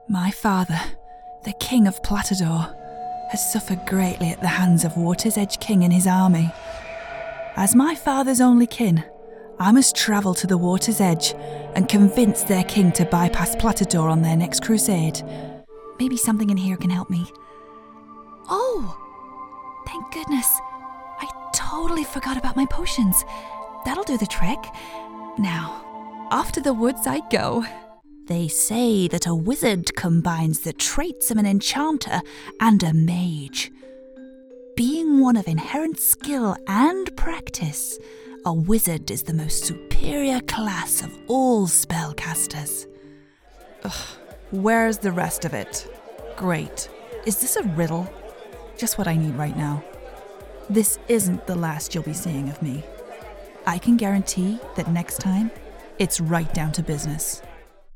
My father, the King of Platador, has suffered greatly at the hands of Water's Edge King and his army. As my father's only kin, I must travel to the Water's Edge and convince their king to bypass Platador on their next crusade. Maybe something in here can help me. Oh! Thank goodness. I totally forgot about my potions. That'll do the trick. Now, off to the woods I go. They say that a wizard combines the traits of an enchanter and a mage. Being one of inherent skill and practice, a wizard is the most superior class of all spellcasters. Ugh, where's the rest of it? Great. Is this a riddle? Just what I need right now. This isn't the last you'll be seeing of me. I can guarantee that next time, it's right down to business.